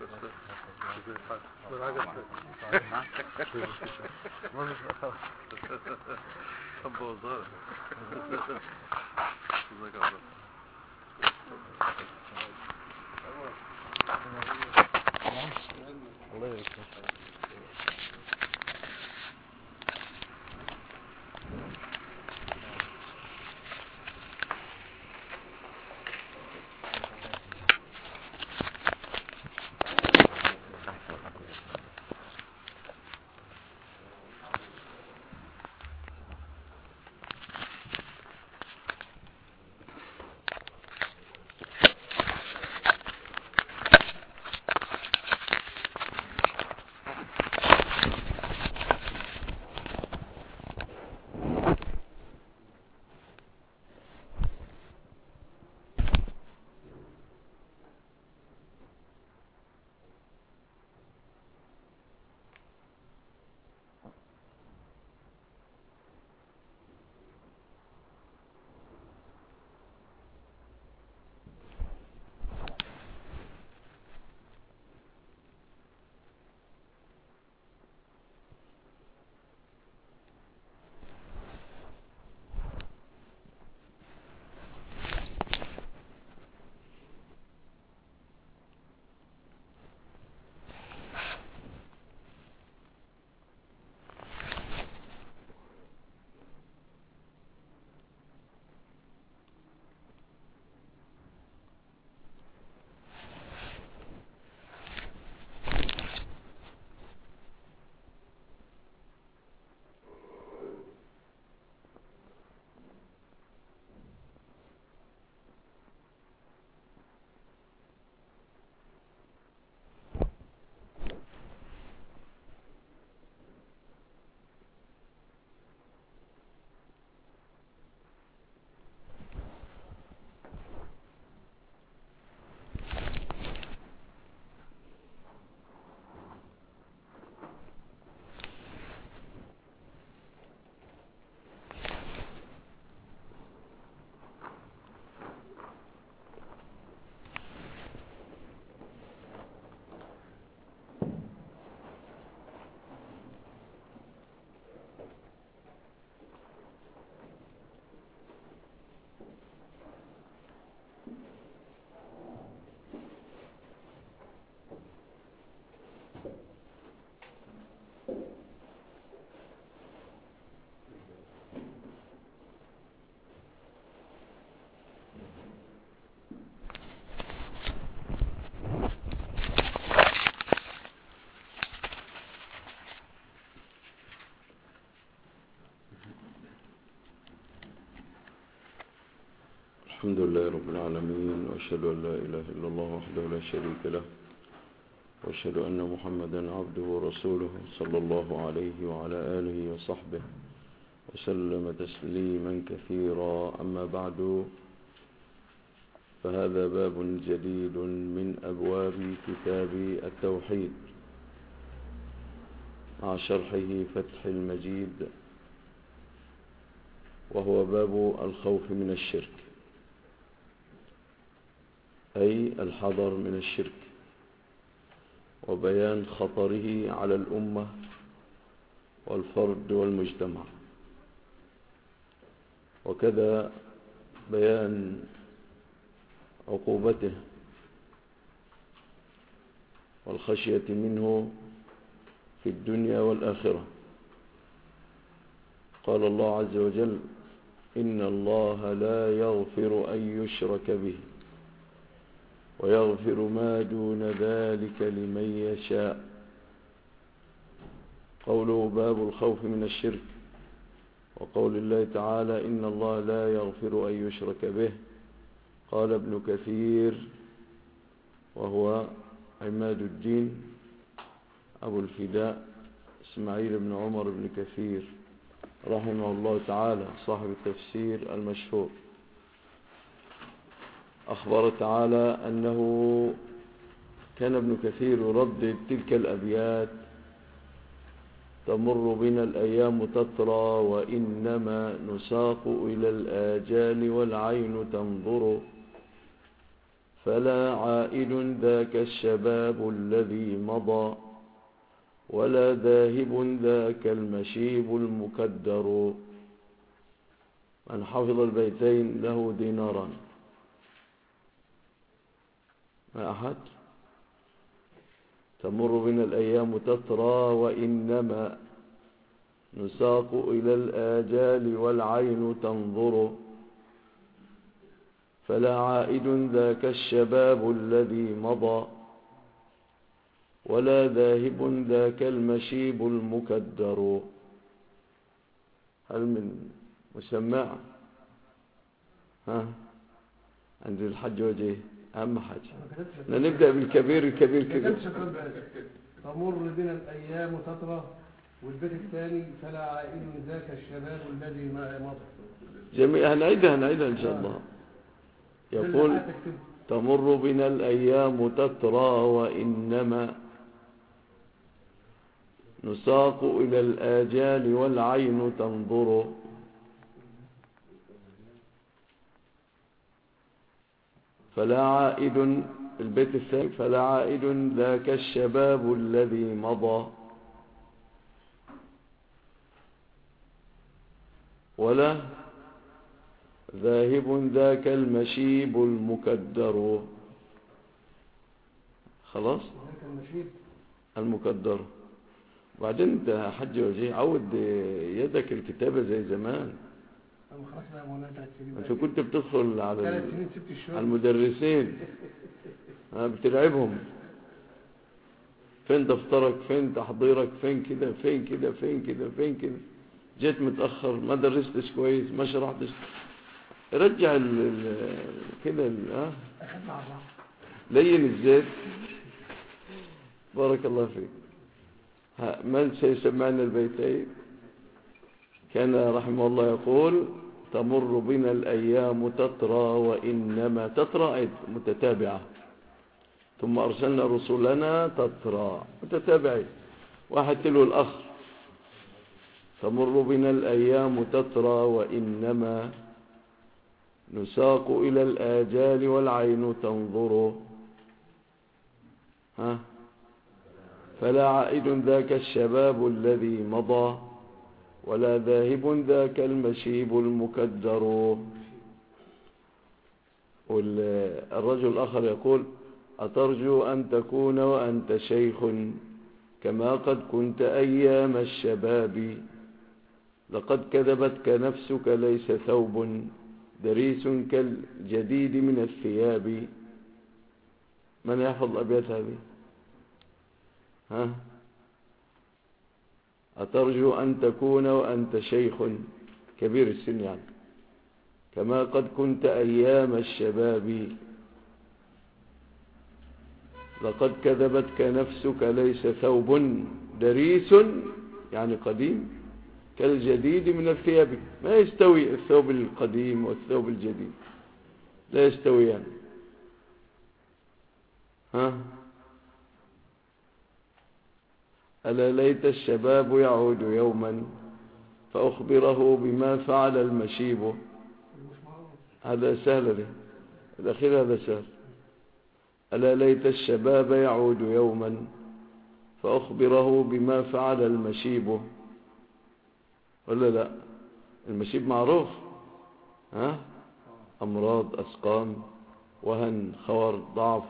الحمد لله رب العالمين، وأشهد أن لا إله إلا الله وحده لا شريك له، وأشهد أن محمدا عبده ورسوله صلى الله عليه وعلى آله وصحبه وسلم تسليما كثيرا. أما بعد، فهذا باب جديد من أبواب كتاب التوحيد مع شرحه فتح المجيد، وهو باب الخوف من الشرك، أي الحذر من الشرك، وبيان خطره على الأمة والفرد والمجتمع، وكذا بيان عقوبته والخشية منه في الدنيا والآخرة. قال الله عز وجل: إن الله لا يغفر أن يشرك به ويغفر ما دون ذلك لمن يشاء. قوله باب الخوف من الشرك، وقول الله تعالى: إن الله لا يغفر أن يشرك به. قال ابن كثير، وهو عماد الدين أبو الفداء إسماعيل بن عمر بن كثير رحمه الله تعالى، صاحب التفسير المشهور، أخبر تعالى أنه كان ابن كثير يردد تلك الأبيات: تمر بنا الأيام تترى وإنما نساق إلى الآجال والعين تنظر، فلا عائد ذاك الشباب الذي مضى ولا ذاهب ذاك المشيب المكدر. من حفظ البيتين له ديناران. ما أحد؟ تمر بنا الأيام تترى وإنما نساق إلى الآجال والعين تنظر فلا عائد ذاك الشباب الذي مضى ولا ذاهب ذاك المشيب المكدر. هل من مسمع؟ ها عند الحج وجه أهم حاجة. نبدأ بالكبير. الكبير كده. تمر بنا الأيام تترى، والبيت الثاني فلا عائد ذاك الشباب الذي مضى. جميع هنعيدها إن شاء الله. يقول تمر بنا الأيام تترى وإنما نساق إلى الآجال والعين تنظر فلا عائد. البيت الثاني فلا عائد ذاك الشباب الذي مضى ولا ذاهب ذاك المشيب المكدر. خلاص المكدر. وبعدين انت حج وجيه عود يدك الكتابة زي زمان. انت كنت بتدخل على المدرسين بتلعبهم. فين دفترك، فين تحضيرك، فين كده فين كده فين كده فين كده. جيت متأخر، ما درستش كويس، ما شرحتش. رجع كده لين الزيت. بارك الله فيك. من سيسمعنا البيتين؟ كان رحمه الله يقول تمر بنا الأيام تترى وإنما تترى متتابعة، ثم أرسلنا رسلنا تترى متتابعين واحد تلو الآخر. تمر بنا الأيام تترى وإنما نساق إلى الآجال والعين تنظر فلا عائد ذاك الشباب الذي مضى ولا ذاهب ذاك المشيب المكدر. والرجل الآخر يقول أترجو أن تكون وأنت شيخ كما قد كنت أيام الشباب لقد كذبتك نفسك ليس ثوب دريس كالجديد من الثياب. من يحفظ الأبيات هذه؟ أترجو أن تكون وأنت شيخ كبير السن يعني كما قد كنت أيام الشباب لقد كذبتك نفسك ليس ثوب دريس يعني قديم كالجديد من الثياب. ما يستوي الثوب القديم والثوب الجديد، لا يستويان. ألا ليت الشباب يعود يوما فأخبره بما فعل المشيب. هذا سهل ده. الأخير هذا سهل. ألا ليت الشباب يعود يوما فأخبره بما فعل المشيب. ولا لا؟ المشيب معروف. أمراض، أسقام، وهن، خور، ضعف.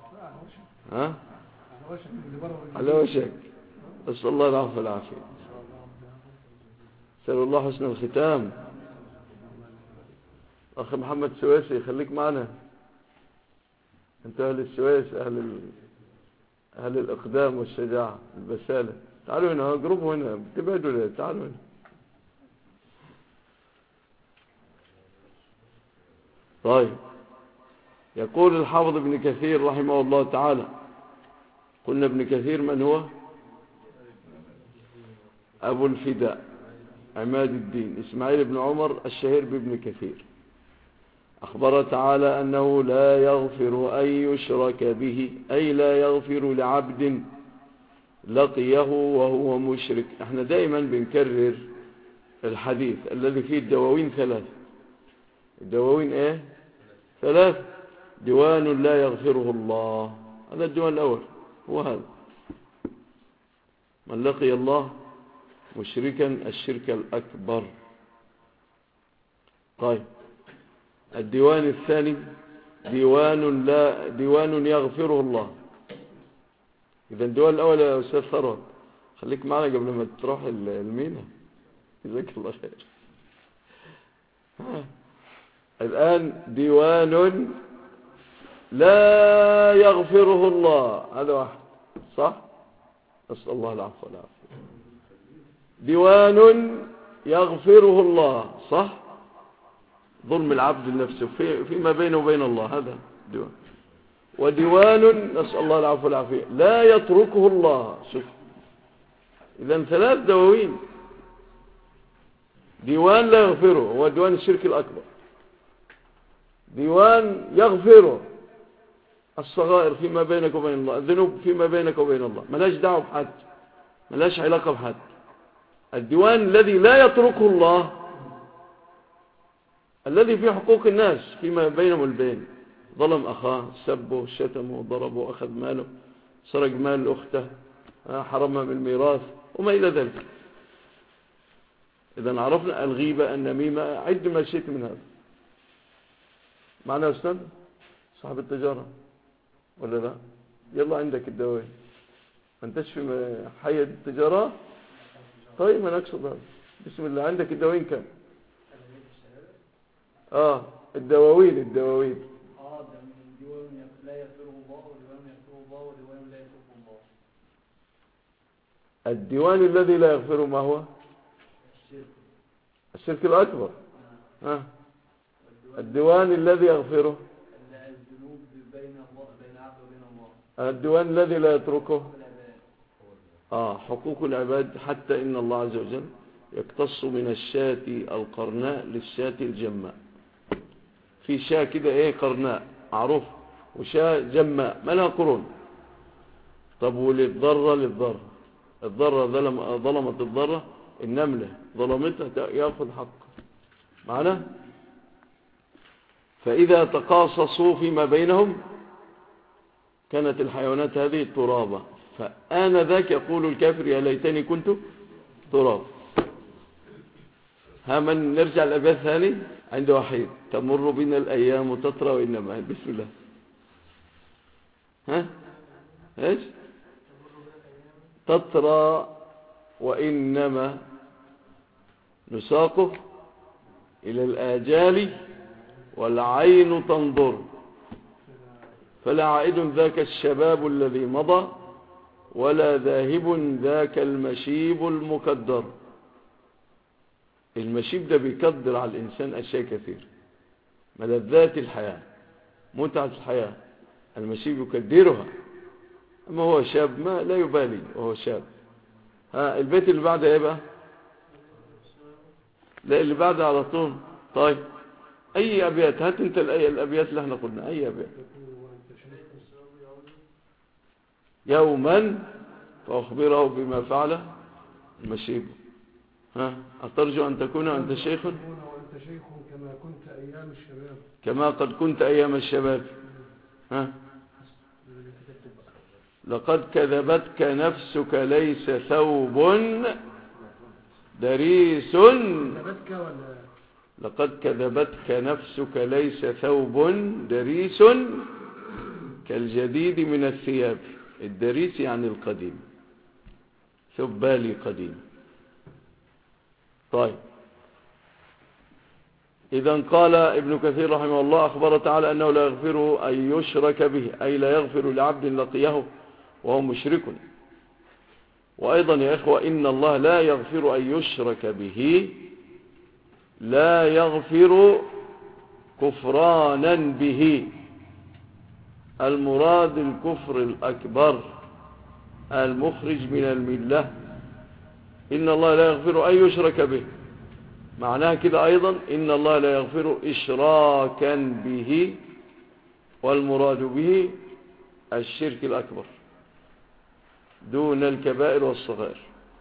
على وشك. أسأل الله العفو والعافية. أسأل الله حسن الختام. أخ محمد سويسي خليك معنا. أنت أهل السويس، أهل الإقدام والشجاعة البسالة. تعالوا هنا، اقربوا هنا، تبعدوا ليه؟ تعالوا هنا. طيب، يقول الحافظ ابن كثير رحمه الله تعالى. قلنا ابن كثير من هو؟ أبو الفداء عماد الدين إسماعيل بن عمر الشهير بابن كثير. أخبر تعالى أنه لا يغفر أن يشرك به، أي لا يغفر لعبد لقيه وهو مشرك. احنا دائما بنكرر الحديث الذي فيه الدواوين ثلاث. الدواوين ايه؟ ثلاث. ديوان لا يغفره الله. هذا الديوان الأول هو هذا: من لقي الله مشركا الشرك الأكبر. طيب، الديوان الثاني ديوان يغفره الله. إذا الديوان الأول يا أستاذ ثروت، خليك معنا قبل ما تروح المينا، جزاك الله خير. الآن ديوان لا يغفره الله، هذا واحد صح؟ أسأل الله العفو والعافية. ديوان يغفره الله، صح؟ ظلم العبد لنفسه فيما بينه وبين الله، هذا ديوان. وديوان نسأل الله العفو والعافية لا يتركه الله. شوف، إذن 3 دواوين. ديوان لا يغفره هو ديوان الشرك الأكبر. ديوان يغفره الصغائر فيما بينك وبين الله، الذنوب فيما بينك وبين الله، ملاش دعوة بحد، ملاش علاقة بحد. الديوان الذي لا يتركه الله، الذي فيه حقوق الناس فيما بينهم البين، ظلم أخاه، سبه، شتمه، ضربه، أخذ ماله، سرق مال أخته، حرمها من الميراث وما إلى ذلك. إذن عرفنا الغيبة، النميمة، عد ما شئت من هذا. معنا أستاذ صاحب التجارة ولا لا؟ يلا عندك الدواوين، ما انتش في حي التجارة؟ طيب ما نقصد هذا. بسم الله، عندك الدواوين كم؟ الدواوين الديوان لا يغفره الله، وديوان يغفره الله، وديوان لا يتركه الله. الديوان الذي لا يغفره ما هو؟ الشرك الأكبر. الديوان الذي يغفره الذنوب بين العبد وبين الله. الديوان الذي لا يتركه حقوق العباد، حتى إن الله عز وجل يقتص من الشاة القرناء للشاة الجماء. في شاة كده قرناء معروف، وشاة جماء ما لها قرون. طب للضرة الضرة ظلمت الضرة، النملة ظلمتها، يأخذ حق معنا. فإذا تقاصصوا فيما بينهم كانت الحيوانات هذه ترابا، فآنذاك يقول الكافر يا ليتني كنت تراب. من نرجع الأبيات ثاني عند وحيد: تمر بنا الأيام تترى وإنما. بسم الله. ايش؟ تترى وإنما نساقه إلى الآجال والعين تنظر، فلا عائد ذاك الشباب الذي مضى، ولا ذاهب ذاك المشيب المكدر. المشيب ده بيكدر على الإنسان أشياء كثير، ملذات الحياة، متعة الحياة، المشيب يكدرها. أما هو شاب ما لا يبالي وهو شاب. البيت اللي بعده ايه بقى؟ لا، اللي بعده على طول. طيب، أي أبيات؟ هات انت الأبيات اللي احنا قلنا، أي أبيات؟ يوما فأخبره بما فعل المشيب. أترجو أن تكون أنت شيخ كما كنت أيام الشباب، كما قد كنت أيام الشباب. لقد كذبتك نفسك ليس ثوب دريس. لقد كذبتك نفسك ليس ثوب دريس كالجديد من الثياب. الدريس يعني القديم، ثوب بالي قديم. طيب، إذن قال ابن كثير رحمه الله: أخبر تعالى أنه لا يغفر أن يشرك به، أي لا يغفر لعبد لقيه وهو مشرك. وأيضا يا إخوة، إن الله لا يغفر أن يشرك به، لا يغفر كفرانا به. المراد الكفر الأكبر المخرج من الملة. إن الله لا يغفر أن يشرك به، معناها كده أيضا إن الله لا يغفر إشراكا به، والمراد به الشرك الأكبر دون الكبائر والصغائر.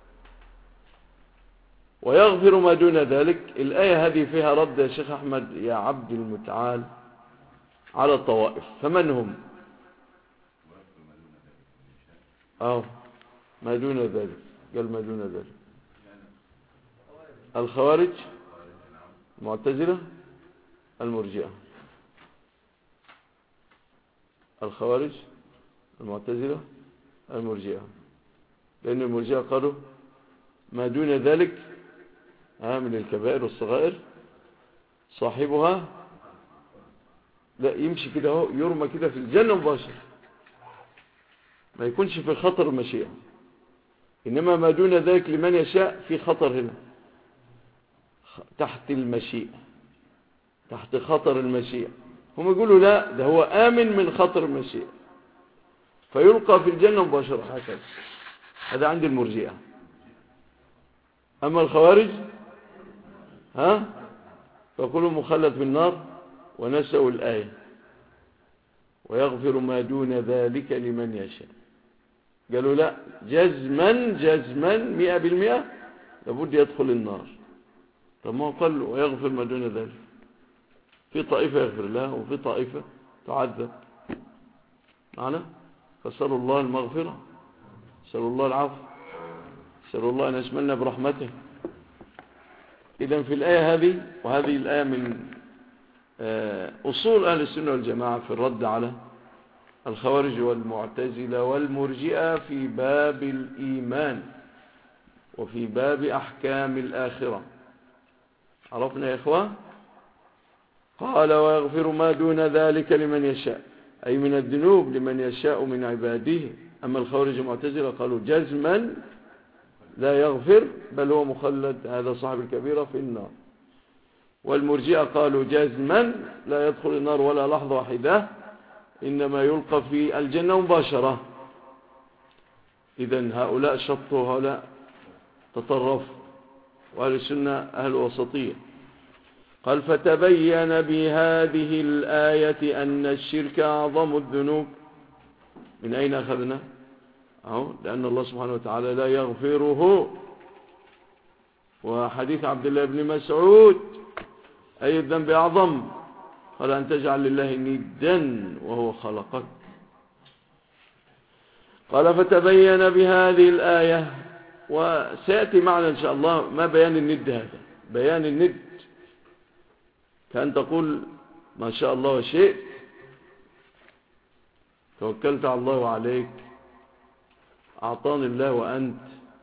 ويغفر ما دون ذلك. الآية هذه فيها رد يا شيخ أحمد يا عبد المتعال على الطوائف. فمن هم؟ ما دون ذلك. قال ما دون ذلك. الخوارج، المعتزلة، المرجئة. الخوارج، المعتزلة، المرجئة. لأن المرجئة قالوا ما دون ذلك من الكبائر والصغائر صاحبها لا يمشي كده اهو، يرمى كده في الجنة مباشر، ما يكونش في خطر المشيئة. إنما ما دون ذلك لمن يشاء في خطر هنا، تحت المشيئة، تحت خطر المشيئة. هم يقولوا لا، ده هو آمن من خطر المشيئة فيلقى في الجنة مباشرة هكذا. هذا عند المرجئة. أما الخوارج فكل مخلد في النار ونسأوا الآية ويغفر ما دون ذلك لمن يشاء. قالوا لا، جزما 100% لابد يدخل النار. طب ما قال ويغفر ما دون ذلك، في طائفة يغفر لها وفي طائفة تعذب معنا. فسألوا الله المغفرة، سألوا الله العفو، سألوا الله أن يشملنا برحمته. إذن في الآية هذه، وهذه الآية من أصول أهل السنة والجماعة في الرد على الخوارج والمعتزلة والمرجئة في باب الإيمان وفي باب أحكام الآخرة. عرفنا يا إخوة؟ قال ويغفر ما دون ذلك لمن يشاء، أي من الذنوب لمن يشاء من عباده. أما الخوارج والمعتزلة قالوا جزما لا يغفر، بل هو مخلد، هذا صاحب الكبيرة، في النار. والمرجئة قالوا جزما لا يدخل النار ولا لحظة واحدة، إنما يلقى في الجنة مباشرة. إذن هؤلاء شطوا وهؤلاء تطرفوا، وأهل السنة أهل وسطية. قال فتبين بهذه الآية أن الشرك أعظم الذنوب. من أين أخذنا؟ لأن الله سبحانه وتعالى لا يغفره. وحديث عبد الله بن مسعود أي الذنب أعظم؟ قال أن تجعل لله ندا وهو خلقك. قال فتبين بهذه الآية، وسيأتي معنا إن شاء الله ما بيان الند هذا. بيان الند كأن تقول ما شاء الله وشئت، توكلت على الله وعليك، أعطاني الله وأنت،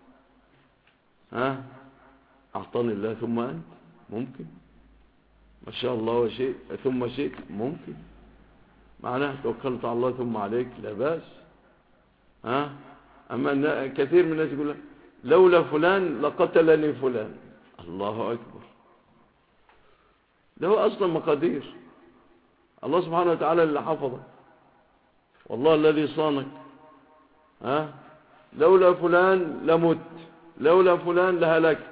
أعطاني الله ثم أنت، ممكن. ما شاء الله وشئت ثم شئت، ممكن. معناه توكلت على الله ثم عليك، لا بأس. أما كثير من الناس يقول لولا فلان لقتلني فلان. الله أكبر، ده هو أصلا مقادير الله سبحانه وتعالى اللي حفظك، والله الذي صانك. لولا فلان لمت، لولا فلان لهلك.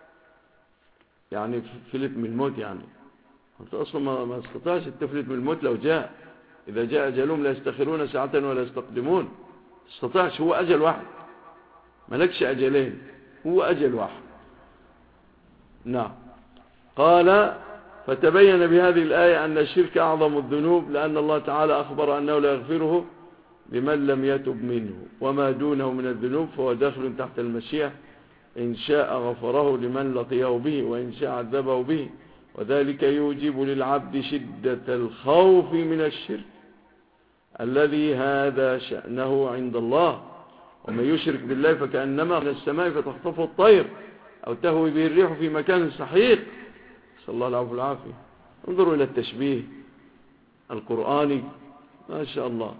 يعني فلت من الموت، يعني أنت أصلا ما استطاعش تفلت من الموت. لو جاء، إذا جاء أجلهم لا يستخرون ساعة ولا يستقدمون. استطاعش، هو أجل واحد، ملكش أجلين، هو أجل واحد. نعم. قال فتبين بهذه الآية أن الشرك أعظم الذنوب، لأن الله تعالى أخبر أنه لا يغفره لمن لم يتب منه، وما دونه من الذنوب فهو داخل تحت المشيئة، إن شاء غفره لمن لقيه به وإن شاء عذبه به. وذلك يوجب للعبد شدة الخوف من الشرك الذي هذا شأنه عند الله. ومن يشرك بالله فكأنما من السماء فتخطفه الطير أو تهوي به الريح في مكان سحيق، صلى الله العفو والعافية. انظروا إلى التشبيه القرآني، ما شاء الله.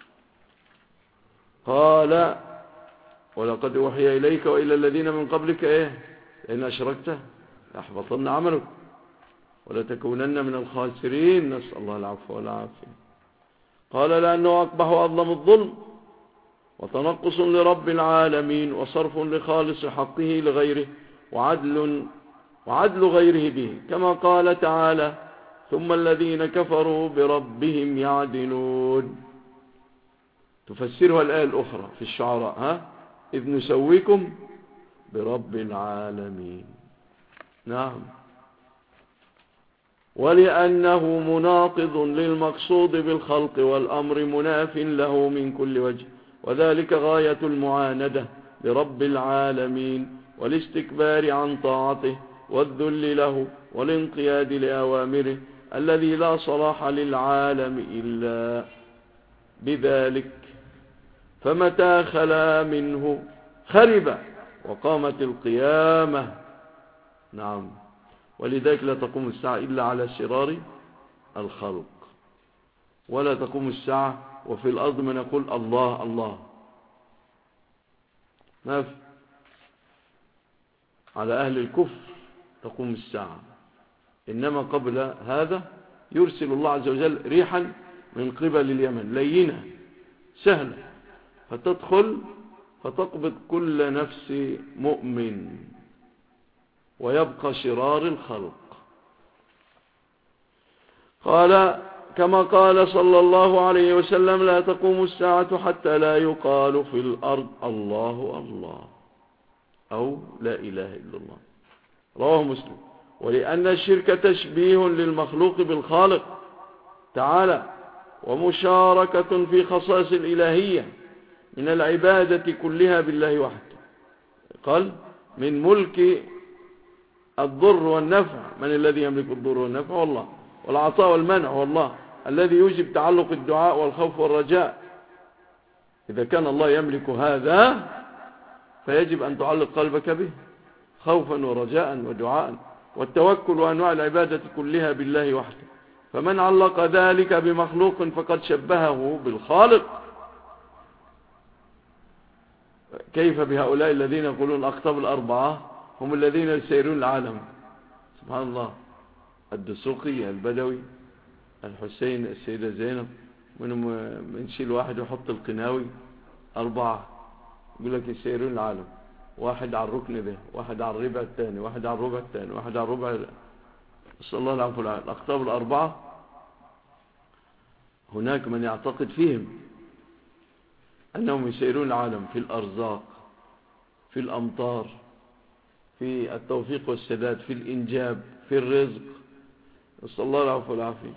قال ولقد أوحي إليك وإلى الذين من قبلك إن أشركت ليحبطن عملك ولتكونن من الخاسرين، نسأل الله العفو والعافية. قال لأنه أقبح وأظلم الظلم وتنقص لرب العالمين وصرف لخالص حقه لغيره وعدل غيره به، كما قال تعالى ثم الذين كفروا بربهم يعدلون. تفسرها الآية الأخرى في الشعراء إذ نسويكم برب العالمين. نعم. ولأنه مناقض للمقصود بالخلق والأمر مناف له من كل وجه، وذلك غاية المعاندة لرب العالمين والاستكبار عن طاعته والذل له والانقياد لأوامره الذي لا صلاح للعالم إلا بذلك، فمتى خلا منه خرب وقامت القيامة. نعم، ولذلك لا تقوم الساعة إلا على شرار الخلق، ولا تقوم الساعة وفي الأرض من يقول الله الله، ما في. على أهل الكفر تقوم الساعة، إنما قبل هذا يرسل الله عز وجل ريحا من قبل اليمن لينة سهلة، فتدخل فتقبض كل نفس مؤمن ويبقى شرار الخلق. قال كما قال صلى الله عليه وسلم: لا تقوم الساعة حتى لا يقال في الأرض الله الله أو لا إله إلا الله. رواه مسلم. ولأن الشرك تشبيه للمخلوق بالخالق تعالى ومشاركة في خصائص الإلهية من العبادة كلها بالله وحده. قال: من ملك الضر والنفع، من الذي يملك الضر والنفع؟ والله. والعطاء والمنع والله، الذي يوجب تعلق الدعاء والخوف والرجاء. إذا كان الله يملك هذا فيجب أن تعلق قلبك به خوفا ورجاء ودعاء، والتوكل وأنواع العبادة كلها بالله وحده. فمن علق ذلك بمخلوق فقد شبهه بالخالق. كيف بهؤلاء الذين يقولون الأقطاب الأربعة هم الذين يسيرون العالم؟ سبحان الله، الدسوقي، البدوي، الحسين، السيدة زينب، من شيل واحد وحط القناوي، أربعة يقول لك يسيرون العالم، واحد على الركن ده، واحد على الربع الثاني، واحد على الربع الثاني، واحد على الربع. صلى الله عليه وسلم. الأقطاب الأربعة هناك من يعتقد فيهم أنهم يسيرون العالم في الأرزاق، في الأمطار، في التوفيق والسداد، في الإنجاب، في الرزق. صلى الله عليه وسلم.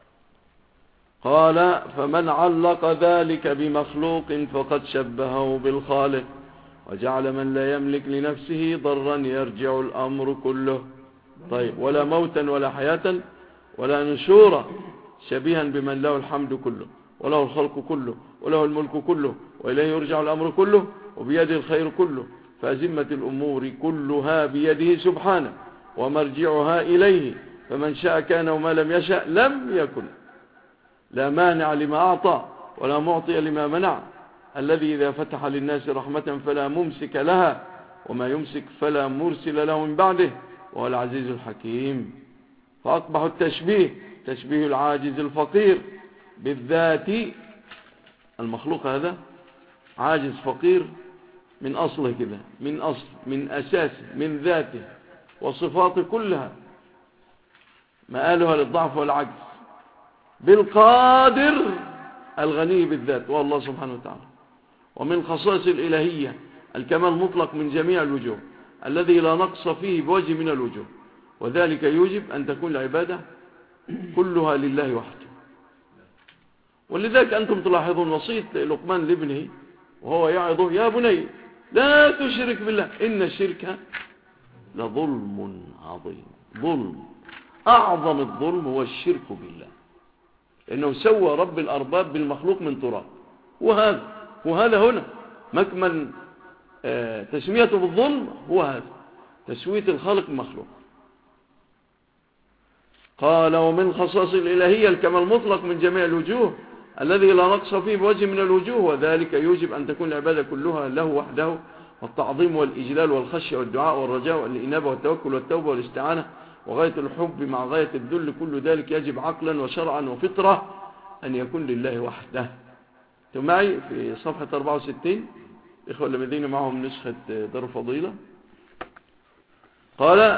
قال: فمن علق ذلك بمخلوق فقد شبهه بالخالق، وجعل من لا يملك لنفسه ضرا يرجع الأمر كله. طيب، ولا موتا ولا حياة ولا نشورا، شبيها بمن له الحمد كله وله الخلق كله وله الملك كله وإليه يرجع الأمر كله وبيده الخير كله، فأزمة الأمور كلها بيده سبحانه ومرجعها إليه، فمن شاء كان وما لم يشأ لم يكن. لا مانع لما أعطى ولا معطي لما منع، الذي إذا فتح للناس رحمة فلا ممسك لها وما يمسك فلا مرسل له من بعده، وهو العزيز الحكيم. فأقبح التشبيه تشبيه العاجز الفقير بالذات. المخلوق هذا عاجز فقير من أصله كده، من أصل، من أساسه، من ذاته، وصفاته كلها مآلها للضعف والعجز، بالقادر الغني بالذات والله سبحانه وتعالى. ومن خصائص الإلهية الكمال المطلق من جميع الوجوه الذي لا نقص فيه بوجه من الوجوه، وذلك يوجب أن تكون العبادة كلها لله وحده. ولذلك أنتم تلاحظون وصية لقمان لابنه وهو يعظه: يا بني لا تشرك بالله إن الشرك لظلم عظيم. ظلم، أعظم الظلم هو الشرك بالله، لأنه سوى رب الأرباب بالمخلوق من تراب. وهذا هنا مكمن تسميته بالظلم، هو هذا تسوية الخالق بالمخلوق. قال: ومن خصائص الإلهية الكمال المطلق من جميع الوجوه الذي لا نقص فيه بوجه من الوجوه، وذلك يوجب أن تكون العبادة كلها له وحده، والتعظيم والإجلال والخشية والدعاء والرجاء والإنابة والتوكل والتوبة والاستعانة وغاية الحب مع غاية الذل، كل ذلك يجب عقلا وشرعا وفطرة أن يكون لله وحده. انتم معي في صفحة 64 إخوة الذين معهم نسخة دار الفضيلة. قال: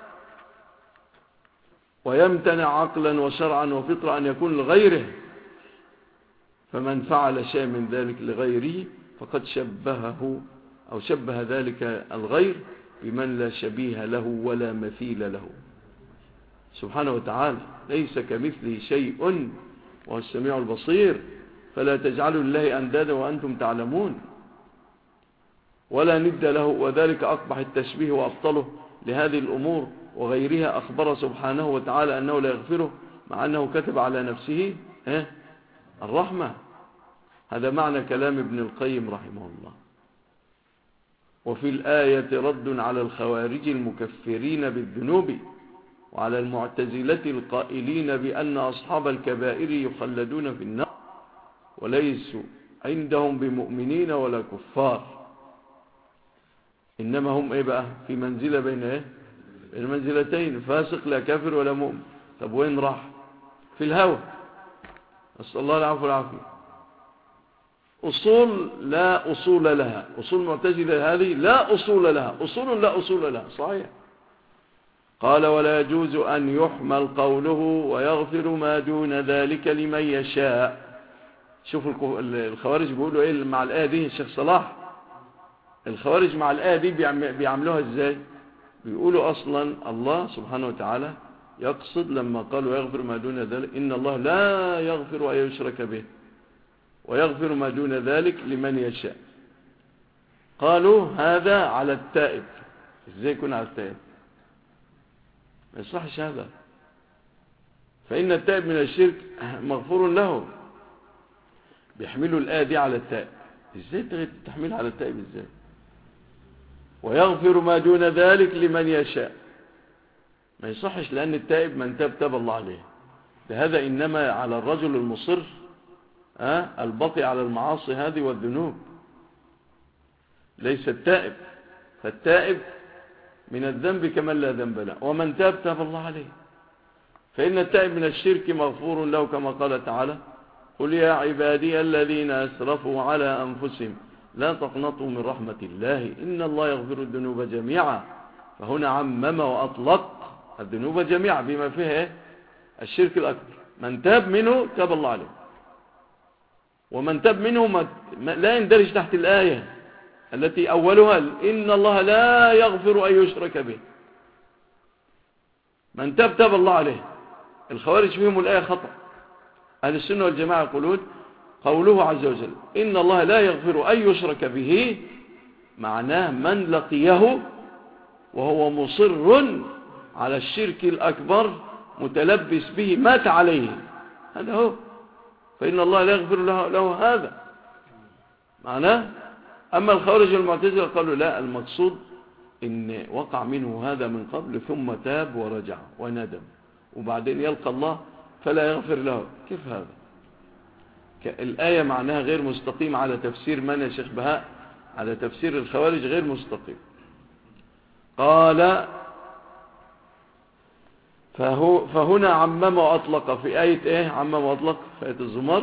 ويمتنع عقلا وشرعا وفطرة أن يكون لغيره، فمن فعل شيء من ذلك لغيره فقد شبهه أو شبه ذلك الغير بمن لا شبيه له ولا مثيل له. سبحانه وتعالى، ليس كمثله شيء وهو السميع البصير. فلا تجعلوا لله أندادا وأنتم تعلمون، ولا ند له، وذلك أقبح التشبيه وأبطله لهذه الأمور وغيرها. أخبر سبحانه وتعالى أنه لا يغفره مع أنه كتب على نفسه الرحمة. هذا معنى كلام ابن القيم رحمه الله. وفي الآية رد على الخوارج المكفرين بالذنوب وعلى المعتزلة القائلين بأن أصحاب الكبائر يخلدون في النار وليسوا عندهم بمؤمنين ولا كفار، إنما هم بقى في منزلة بين المنزلتين، فاسق لا كافر ولا مؤمن. طب وين راح؟ في الهوى، أسأل الله العفو والعافية. أصول لا أصول لها، أصول معتزلة هذه لا أصول لها، أصول لا أصول لها، صحيح. قال ولا يجوز أن يحمل قوله ويغفر ما دون ذلك لمن يشاء. شوفوا الخوارج بيقولوا ايه مع الآية دي. الشيخ صلاح، الخوارج مع الآية دي بيعملوها ازاي؟ بيقولوا أصلا الله سبحانه وتعالى يقصد لما قالوا يغفر ما دون ذلك، إن الله لا يغفر أن يشرك به ويغفر ما دون ذلك لمن يشاء. قالوا هذا على التائب. ازاي يكون على التائب؟ ما يصحش هذا، فإن التائب من الشرك مغفور له. بيحملوا الآية دي على التائب. ازاي تحملها على التائب؟ ازاي؟ ويغفر ما دون ذلك لمن يشاء، ما يصحش، لأن التائب من تاب الله عليه. لهذا إنما على الرجل المصر البطيء على المعاصي هذه والذنوب، ليس التائب. فالتائب من الذنب كمن لا ذنب له، ومن تاب الله عليه. فإن التائب من الشرك مغفور له، كما قال تعالى قل يا عبادي الذين أسرفوا على أنفسهم لا تقنطوا من رحمة الله إن الله يغفر الذنوب جميعا. فهنا عمم وأطلق الذنوب جميعا بما فيها الشرك الأكبر. من تاب منه تاب الله عليه، ومن تاب منه لا يندرج تحت الآية التي أولها إن الله لا يغفر أن يشرك به. من تاب الله عليه. الخوارج فيهم الآية خطأ. أهل السنة والجماعة يقولون قوله عز وجل إن الله لا يغفر أن يشرك به معناه من لقيه وهو مصر على الشرك الأكبر متلبس به مات عليه، هذا هو. فإن الله لا يغفر له هذا معناه. أما الخوارج المعتزلة قالوا لا، المقصود إن وقع منه هذا من قبل ثم تاب ورجع وندم وبعدين يلقى الله فلا يغفر له. كيف هذا؟ الآية معناها غير مستقيم على تفسير من يا شيخ بهاء؟ على تفسير الخوارج غير مستقيم. قال فهنا عمم وأطلق في آية عمم وأطلق في آية الزمر،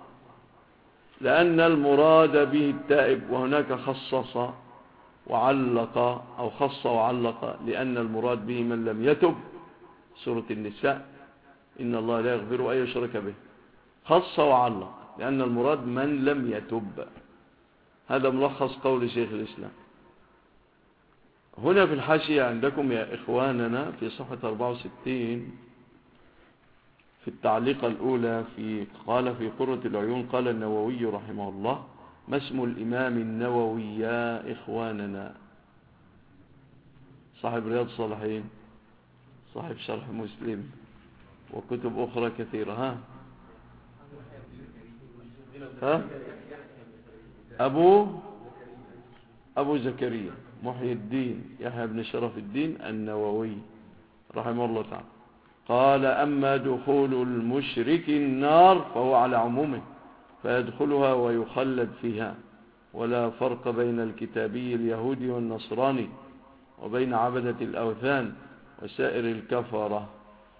لأن المراد به التائب، وهناك خصص وعلق أو خص وعلق، لأن المراد به من لم يتب. سورة النساء إن الله لا يغفر أن يشرك به. خص وعلق لأن المراد من لم يتب. هذا ملخص قول شيخ الإسلام. هنا في الحاشية عندكم يا إخواننا في صفحة 64 في التعليقة الأولى قال في قرة العيون قال النووي رحمه الله: ما اسم الإمام النووي يا إخواننا؟ صاحب رياض الصالحين، صاحب شرح مسلم وكتب أخرى كثيرة. أبو زكريا محي الدين يحيى بن شرف الدين النووي رحمه الله تعالى. قال: أما دخول المشرك النار فهو على عمومه، فيدخلها ويخلد فيها، ولا فرق بين الكتابي اليهودي والنصراني وبين عبدة الأوثان وسائر الكفرة،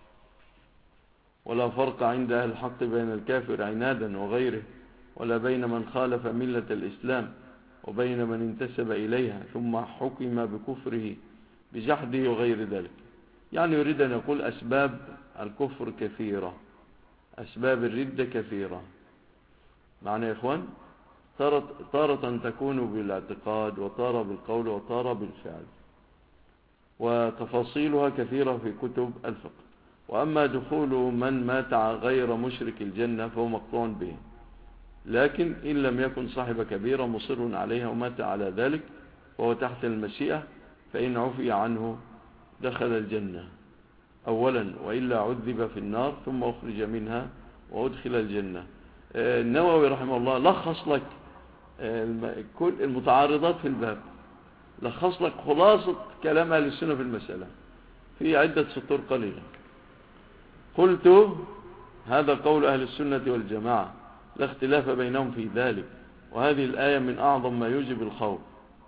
ولا فرق عند أهل الحق بين الكافر عنادا وغيره، ولا بين من خالف ملة الإسلام وبين من انتسب إليها ثم حكم بكفره بجحده وغير ذلك. يعني يريد أن يقول أسباب الكفر كثيرة، أسباب الردة كثيرة. معنى يا إخوان تارة تكون بالاعتقاد، وتارة بالقول، وتارة بالفعل، وتفاصيلها كثيرة في كتب الفقه. وأما دخول من مات غير مشرك الجنة فهو مقطوع به، لكن إن لم يكن صاحب كبيرة مصر عليها ومات على ذلك وهو تحت المشيئة، فإن عفي عنه دخل الجنة أولا، وإلا عذب في النار ثم أخرج منها وأدخل الجنة. النووي رحمه الله لخص لك كل المتعارضات في الباب، لخص لك خلاصة كلام أهل السنة في المسألة في عدة سطور قليلة. قلت هذا قول أهل السنة والجماعة لا اختلاف بينهم في ذلك، وهذه الآية من أعظم ما يوجب الخوف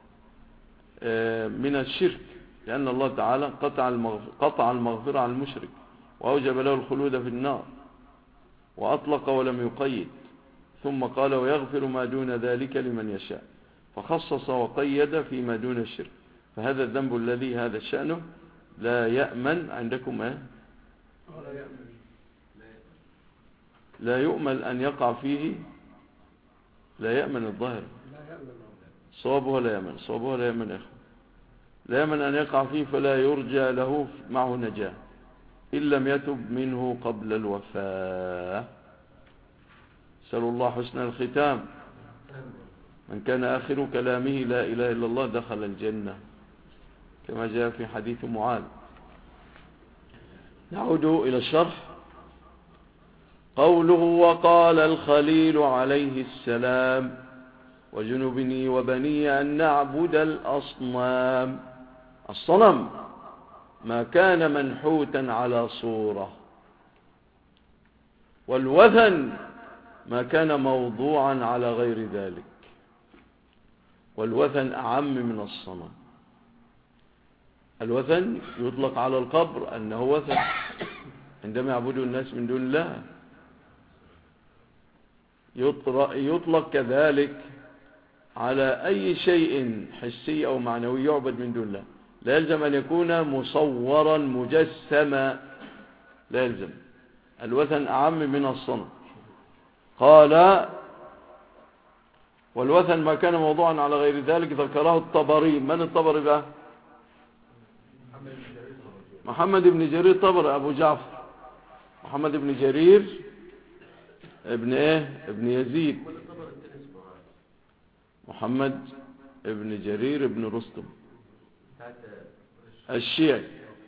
من الشرك، لأن الله تعالى قطع المغفرة عن المشرك وأوجب له الخلود في النار وأطلق ولم يقيد، ثم قال ويغفر ما دون ذلك لمن يشاء، فخصص وقيد فيما دون الشرك. فهذا الذنب الذي هذا شأنه لا يأمن عندكم لا يؤمل أن يقع فيه، لا يأمن الظاهر صوابه لا يأمن، صوابه لا يأمن إخوة، لا يأمن أن يقع فيه، فلا يرجى له معه نجاة إن لم يتب منه قبل الوفاة. سأل الله حسن الختام. من كان آخر كلامه لا إله إلا الله دخل الجنة، كما جاء في حديث معاذ. نعود إلى الشرح. قوله وقال الخليل عليه السلام وجنبني وبني أن نعبد الأصنام. الصنم ما كان منحوتا على صورة، والوثن ما كان موضوعا على غير ذلك، والوثن أعم من الصنم. الوثن يطلق على القبر أنه وثن عندما يعبده الناس من دون الله، يطلق كذلك على أي شيء حسي أو معنوي يعبد من دون الله، لا يلزم أن يكون مصورا مجسما، لا يلزم. الوثن أعم من الصنم. قال والوثن ما كان موضوعا على غير ذلك ذكره الطبري. من الطبري بقى؟ محمد بن جرير الطبري، أبو جعفر محمد بن جرير ابن ابن يزيد، محمد ابن جرير ابن رستم الشيعي.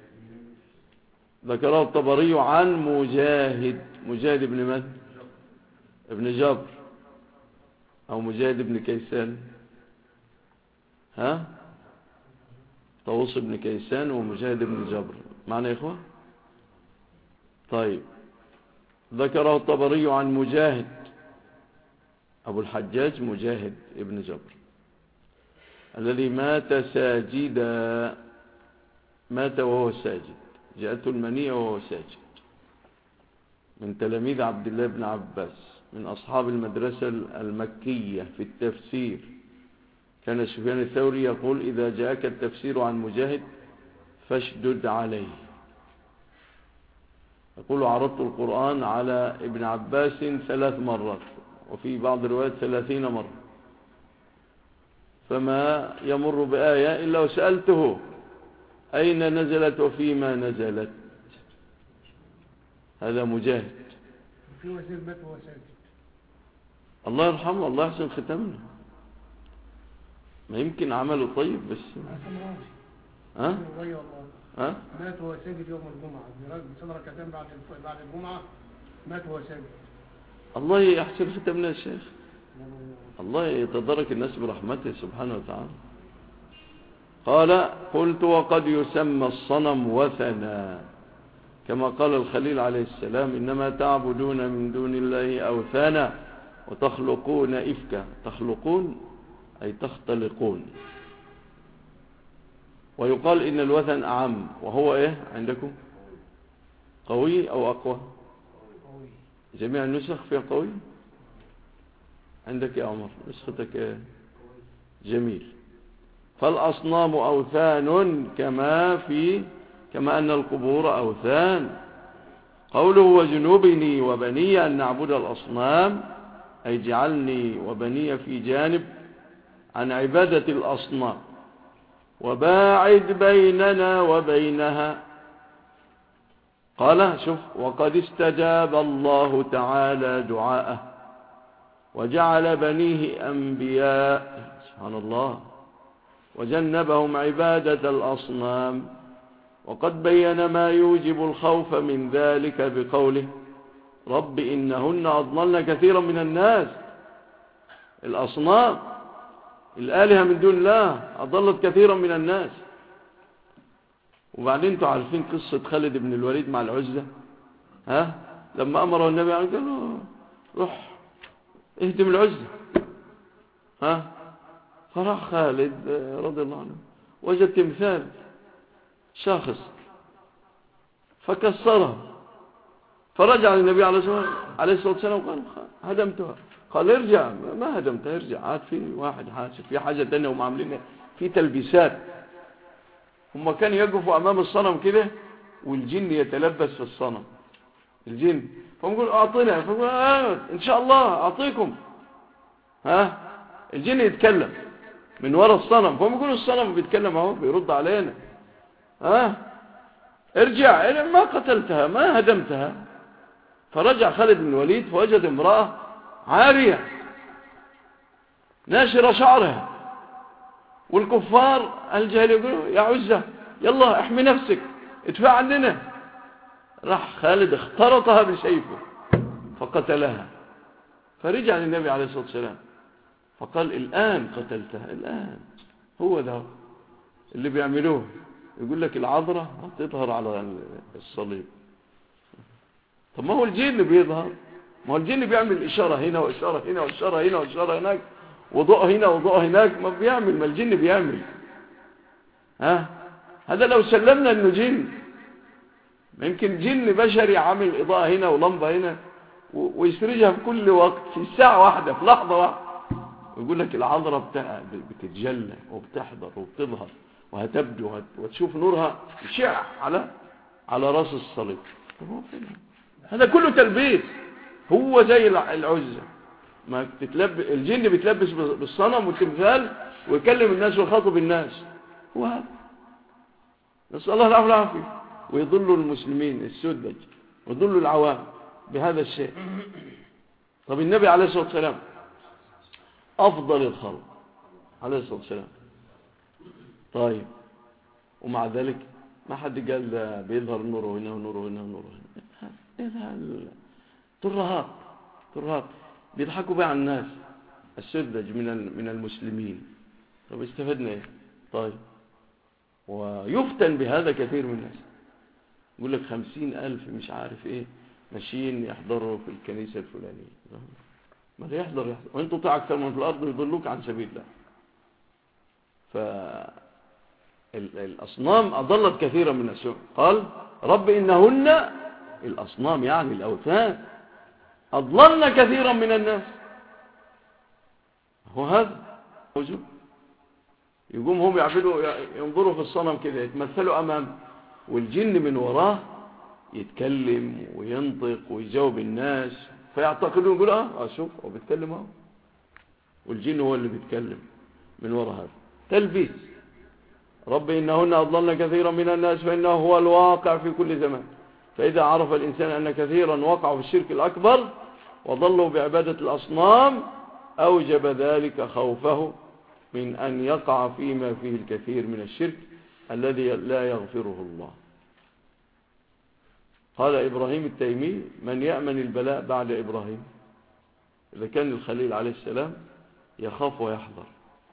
ذكره الطبري عن مجاهد ابن من؟ ابن جبر أو مجاهد ابن كيسان، طاووس ابن كيسان ومجاهد ابن جبر معنى يا إخوة. طيب، ذكره الطبري عن مجاهد أبو الحجاج مجاهد ابن جبر الذي مات ساجدا، مات وهو ساجد، جاءته المنية وهو ساجد، من تلاميذ عبد الله بن عباس، من أصحاب المدرسة المكية في التفسير. كان سفيان الثوري يقول إذا جاءك التفسير عن مجاهد فاشدد عليه. يقول عرضت القرآن على ابن عباس 3 مرات، وفي بعض الروايات 30 مرة، فما يمر بآية إلا وسألته أين نزلت وفيما نزلت. هذا مجاهد. في وزير مات وهو ساجد، الله يرحمه، الله يحسن ختمنا. ما يمكن عمله طيب بس مات وهو ساجد يوم الجمعة، بصدر ركعتين بعد الجمعة مات وهو ساجد. الله يحسن ختمنا يا شيخ، الله يتدرك الناس برحمته سبحانه وتعالى. قال قلت وقد يسمى الصنم وثنا، كما قال الخليل عليه السلام إنما تعبدون من دون الله أوثانا وتخلقون إفكا. تخلقون أي تختلقون. ويقال إن الوثن أعم، وهو عندكم قوي أو أقوى؟ جميع النسخ فيها قوي. عندك يا عمر نسختك جميل. فالأصنام أوثان كما أن القبور أوثان. قوله وجنوبني وبني أن نعبد الأصنام أي جعلني وبني في جانب عن عبادة الأصنام، وباعد بيننا وبينها. قال شوف: وقد استجاب الله تعالى دعاءه وجعل بنيه أنبياء، سبحان الله، وجنبهم عبادة الأصنام، وقد بين ما يوجب الخوف من ذلك بقوله: رب إنهن أضللن كثيرا من الناس. الأصنام، الآلهة من دون الله، أضلت كثيرا من الناس. وبعدين انتوا عارفين قصة خالد بن الوليد مع العزة، لما أمره النبي قال له: روح اهدم العزة. فراح خالد رضي الله عنه وجد تمثال شاخص فكسره، فرجع للنبي عليه الصلاة والسلام وقال: هدمتها. قال: ارجع. ما هدمتها، ارجع، عاد في واحد حاسب في حاجة تانية، هم عاملين في تلبيسات. هم كانوا يقفوا أمام الصنم كده والجن يتلبس في الصنم، الجن، فهم يقول: أعطينا، فهم إن شاء الله أعطيكم. الجن يتكلم من وراء الصنم، فهم يقولوا: الصنم بيتكلم اهو، بيرد علينا. ارجع، ما قتلتها، ما هدمتها. فرجع خالد بن الوليد فوجد امرأة عارية ناشرة شعرها، والكفار الجاهل يقولوا: يا عزة يلا احمي نفسك، ادفع عننا. راح خالد اخترطها بسيفه فقتلها. فرجع للنبي عليه الصلاة والسلام فقال: الآن قتلتها، الآن. هو ده اللي بيعملوه، يقول لك العذراء هتظهر على الصليب. طب ما هو الجن بيظهر، ما هو الجن بيعمل إشارة هنا وإشارة هنا وإشارة هنا وإشارة هناك وضوء هنا وضوء هناك، ما بيعمل، ما الجن بيعمل. هذا لو سلمنا انه جن، يمكن جن بشري عامل إضاءة هنا ولمبة هنا ويسرجها في كل وقت في ساعة واحدة في لحظة واحدة، ويقول لك العذراء بتتجلى وبتحضر وبتظهر وهتبدو وتشوف نورها يشع على راس الصليب. هذا كله تلبيس. هو زي العزة، ما الجن بيتلبس بالصنم والتمثال ويكلم الناس ويخاطب الناس. هو هذا، نسأل الله العافية والعافية. ويضل المسلمين السذج ويضل العوام بهذا الشيء. طب النبي عليه الصلاة والسلام أفضل الخلق عليه الصلاة والسلام، طيب، ومع ذلك ما حد قال ده بيظهر نوره هنا ونوره هنا ونوره هنا. ايه ده؟ ترهاب بيضحكوا بقى على الناس السذج من المسلمين. طب استفدنا ايه؟ طيب، ويفتن بهذا كثير من الناس، يقول لك 50,000 مش عارف ايه ماشيين يحضروا في الكنيسة الفلانية. ما لا يحضر وانتوا طلع اكثر من في الارض يضلوك عن سبيل الله. فالأصنام أضلت كثيرا من الناس. قال: رب إنهن، الأصنام يعني الأوثان، أضللن كثيرا من الناس. هو هذا موجود. يقوم هم يعبدوا، ينظروا في الصنم كده، يتمثلوا أمام، والجن من وراه يتكلم وينطق ويجاوب الناس، فيعتقدون يقول: شوف هو بيتكلم اهو، والجن هو اللي بيتكلم من وراء هذا تلبيس. رب إنهن أضللن كثيرا من الناس فإنه هو الواقع في كل زمان. فإذا عرف الإنسان أن كثيرا وقعوا في الشرك الأكبر وضلوا بعبادة الأصنام أوجب ذلك خوفه من أن يقع فيما فيه الكثير من الشرك الذي لا يغفره الله. قال إبراهيم التيمي: من يأمن البلاء بعد إبراهيم؟ إذا كان الخليل عليه السلام يخاف ويحذر.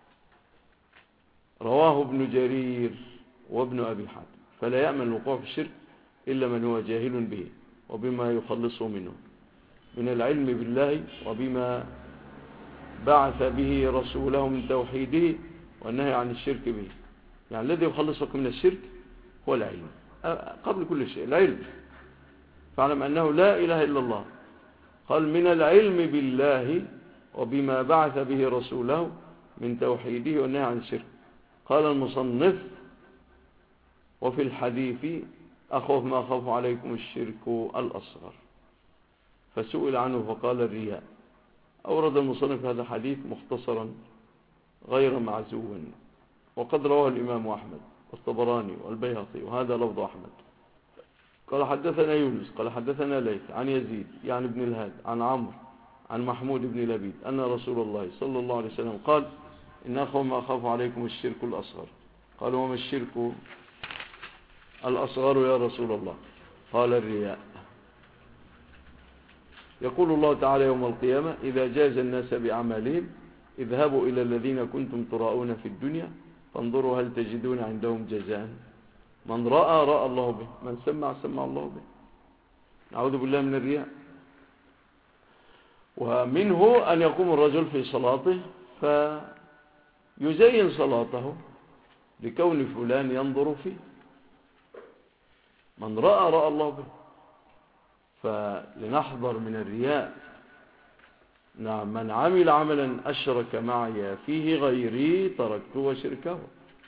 رواه ابن جرير وابن أبي حاتم. فلا يأمن الوقوع في الشرك إلا من هو جاهل به وبما يخلصه منه من العلم بالله وبما بعث به رسوله من توحيده والنهي عن الشرك به. يعني الذي يخلصك من الشرك هو العلم قبل كل شيء، العلم. فاعلم أنه لا إله إلا الله. قال: من العلم بالله وبما بعث به رسوله من توحيده والنهي عن الشرك. قال المصنف: وفي الحديث أخوف ما أخاف عليكم الشرك الأصغر. فسئل عنه فقال: الرياء. أورد المصنف هذا الحديث مختصرا غير معزو، وقد رواه الإمام أحمد والطبراني والبيهقي، وهذا لفظ أحمد. قال حدثنا يونس قال حدثنا ليث عن يزيد يعني ابن الهاد عن عمرو عن محمود بن لبيد أن رسول الله صلى الله عليه وسلم قال إن أخوف ما أخاف عليكم الشرك الأصغر. قال وما الشرك الأصغر يا رسول الله؟ قال الرياء. يقول الله تعالى يوم القيامة إذا جاز الناس بأعمالهم اذهبوا إلى الذين كنتم تراءون في الدنيا فانظروا هل تجدون عندهم جزاء. من رأى رأى الله به، من سمع سمع الله به. نعوذ بالله من الرياء. ومنه أن يقوم الرجل في صلاته فيزين صلاته لكون فلان ينظر فيه. من رأى رأى الله به. فلنحذر من الرياء. نعم، من عمل عملا أشرك معي فيه غيري تركته وشركه.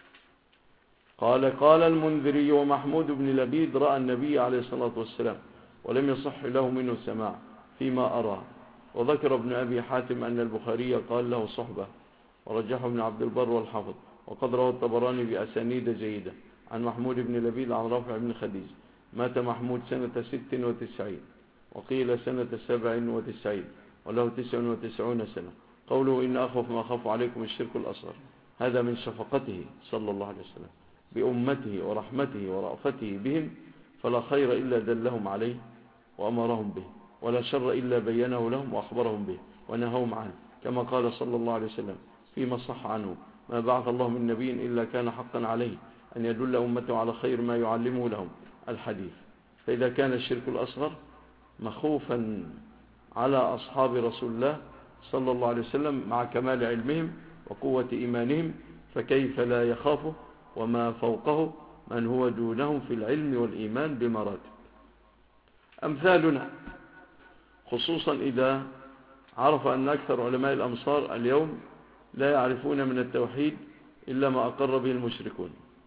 قال المنذري ومحمود بن لبيد رأى النبي عليه الصلاة والسلام ولم يصح له منه سماع فيما أرى. وذكر ابن أبي حاتم أن البخاري قال له صحبة، ورجحه ابن عبد البر والحافظ. وقد روى الطبراني بأسانيد جيدة عن محمود بن لبيد عن رافع بن خديج. مات محمود سنة 96 وقيل سنة 97 وله 99 سنة. قوله إن أخوف ما أخاف عليكم الشرك الأصغر هذا من شفقته صلى الله عليه وسلم بأمته ورحمته ورأفته بهم، فلا خير إلا دلهم عليه وأمرهم به، ولا شر إلا بينه لهم وأخبرهم به ونهاهم عنه، كما قال صلى الله عليه وسلم فيما صح عنه ما بعث الله من نبي إلا كان حقا عليه أن يدل أمته على خير ما يعلمه لهم الحديث. فإذا كان الشرك الأصغر مخوفا على أصحاب رسول الله صلى الله عليه وسلم مع كمال علمهم وقوة إيمانهم، فكيف لا يخافه وما فوقه من هو دونهم في العلم والإيمان بمراتب. أمثالنا خصوصا إذا عرف أن أكثر علماء الأمصار اليوم لا يعرفون من التوحيد إلا ما أقر به المشركون،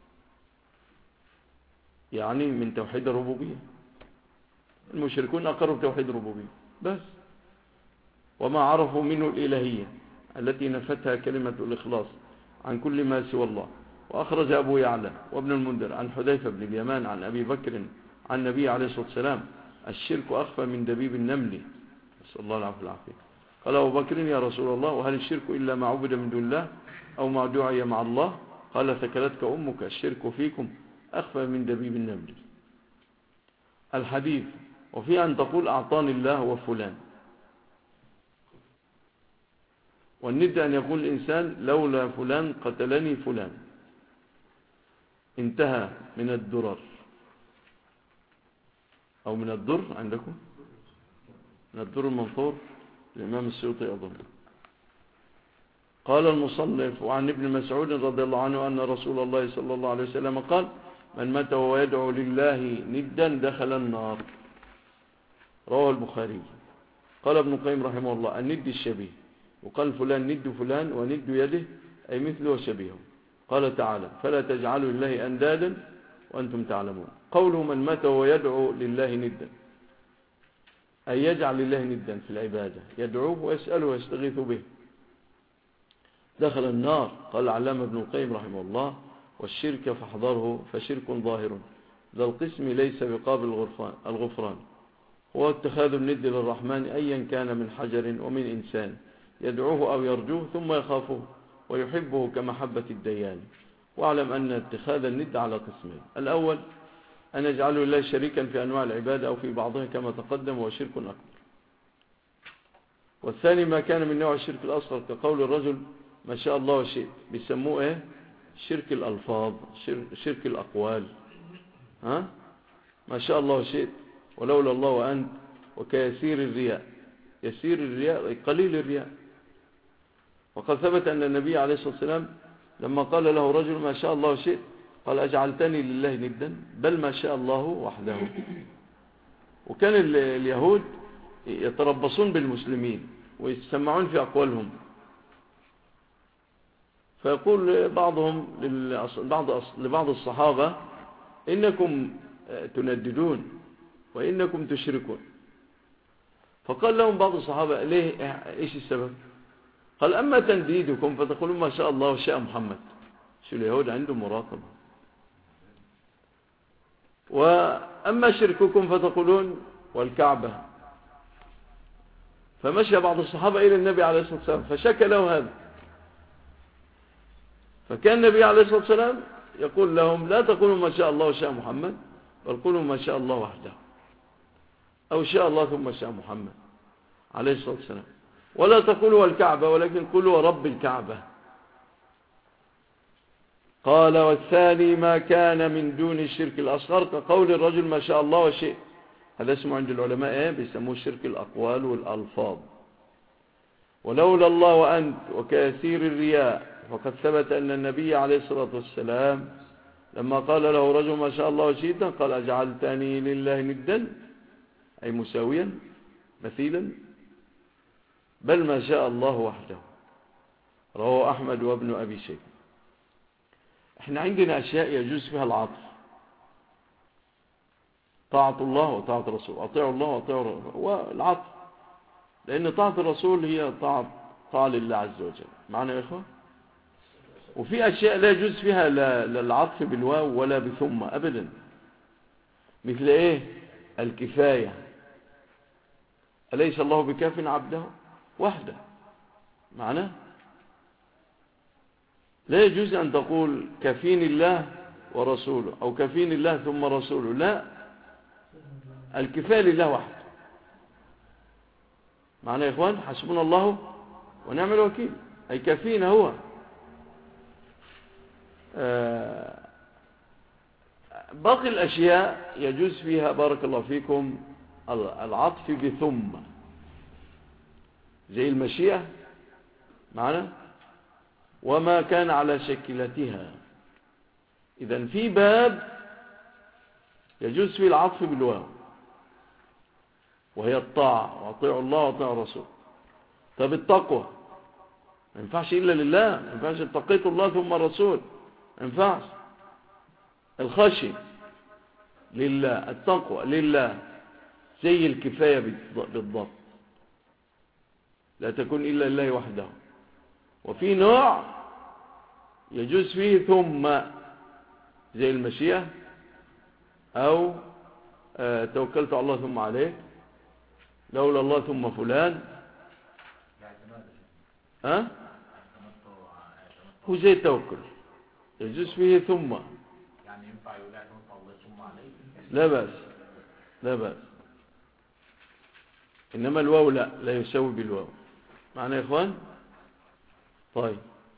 يعني من توحيد الربوبية. المشركون أقروا بتوحيد الربوبية بس، وما عرفوا منه الإلهية التي نفتها كلمة الإخلاص عن كل ما سوى الله. وأخرج أبو يعلى وابن المنذر عن حذيفة بن اليمان عن أبي بكر عن النبي عليه الصلاة والسلام الشرك أخفى من دبيب النمل، نسأل الله العافية والعافية. قال أبو بكر يا رسول الله وهل الشرك إلا ما عبد من دون الله أو ما دعي مع الله؟ قال ثكلتك أمك الشرك فيكم أخفى من دبيب النمل. الحديث وفي أن تقول أعطاني الله وفلان، والند أن يقول الإنسان لولا فلان قتلني فلان. انتهى من الدرر أو من الدر عندكم، من الدر المنثور الإمام السيوطي أظن. قال المصنف وعن ابن مسعود رضي الله عنه أن رسول الله صلى الله عليه وسلم قال من مات وهو يدعو لله ندا دخل النار. رواه البخاري. قال ابن القيم رحمه الله الند الشبيه، وقال فلان ند فلان وند يده أي مثله وشبيهه. قال تعالى فلا تجعلوا لله أندادا وأنتم تعلمون. قوله من مات وهو يدعو لله ندا أي يجعل لله ندا في العبادة، يدعوه ويسأله ويستغيث به، دخل النار. قال العلامة ابن القيم رحمه الله والشرك فاحذره فشرك ظاهر ذا القسم ليس بقابل الغفران، هو اتخاذ الند للرحمن أيا كان من حجر ومن إنسان يدعوه أو يرجوه ثم يخافه ويحبه كمحبة الديان. واعلم أن اتخاذ الند على قسمين: الأول أن يجعله الله شريكا في أنواع العبادة أو في بعضها كما تقدم وهو شرك أكبر. والثاني ما كان من نوع الشرك الأصغر كقول الرجل ما شاء الله وشئت، بيسموه ايه؟ شرك الألفاظ، شرك الأقوال. ما شاء الله وشئت ولولا الله وأنت، وكيسير الرياء، يسير الرياء قليل الرياء. وقد ثبت أن النبي عليه الصلاة والسلام لما قال له رجل ما شاء الله وشئت قال أجعلتني لله ندا بل ما شاء الله وحده. وكان اليهود يتربصون بالمسلمين ويتسمعون في أقوالهم، فيقول بعضهم لبعض الصحابة إنكم تنددون وإنكم تشركون. فقال لهم بعض الصحابة ليه إيش السبب؟ قال أما تنديدكم فتقولون ما شاء الله وشاء محمد. شو اليهود عندهم مراقبة. أما شرككم فتقولون والكعبة. فمشى بعض الصحابة إلى النبي عليه الصلاة والسلام فشكى له هذا، فكان النبي عليه الصلاة والسلام يقول لهم لا تقولوا ما شاء الله وشاء محمد، بل قولوا ما شاء الله وحده، أو شاء الله ثم شاء محمد عليه الصلاة والسلام، ولا تقولوا والكعبة ولكن قولوا ورب الكعبة. قال والثاني ما كان من دون الشرك الأصغر كقول الرجل ما شاء الله وشئت، هذا اسمه عند العلماء بيسموه شرك الأقوال والألفاظ. ولولا الله وأنت وكثير الرياء، فقد ثبت أن النبي عليه الصلاة والسلام لما قال له رجل ما شاء الله وشئت قال أجعلتني لله ندا، أي مساويا مثيلا، بل ما شاء الله وحده. رواه أحمد وابن أبي شيبة. احنا عندنا أشياء يجوز فيها العطف، طاعة الله وطاعة الرسول، أطيعوا الله وأطيعوا الرسول، والعطف لأن طاعة الرسول هي طاعة لله عز وجل. معنا يا إخوة؟ وفي أشياء لا يجوز فيها لا العطف بالواو ولا بثم أبدا، مثل إيه؟ الكفاية، أليس الله بكاف عبده وحده. معنا؟ لا يجوز أن تقول كفيني الله ورسوله أو كفيني الله ثم رسوله، لا، الكفاية لله وحده. معنا يا إخوان؟ حسبنا الله ونعم الوكيل، أي كفينا هو. باقي الأشياء يجوز فيها بارك الله فيكم العطف بثم، زي المشيئة معنا وما كان على شكلتها. إذن في باب يجوز فيه العطف بالواو وهي الطاعة، واطيعوا الله واطيعوا الرسول. طب التقوى ما ينفعش إلا لله، ما ينفعش اتقيت الله ثم الرسول، ما ينفعش. الخشي لله، التقوى لله، زي الكفاية بالضبط، لا تكون إلا لله وحده. وفي نوع يجوز فيه ثم، زي المشيئة أو توكلت على الله ثم عليه، لولا الله ثم فلان، هو زي التوكل يجوز فيه ثم، يعني ينفع يقول الله ثم عليه؟ لا بأس، لا بأس. إنما الواو لا يساوي بالواو. معنا يا إخوان؟ طيب،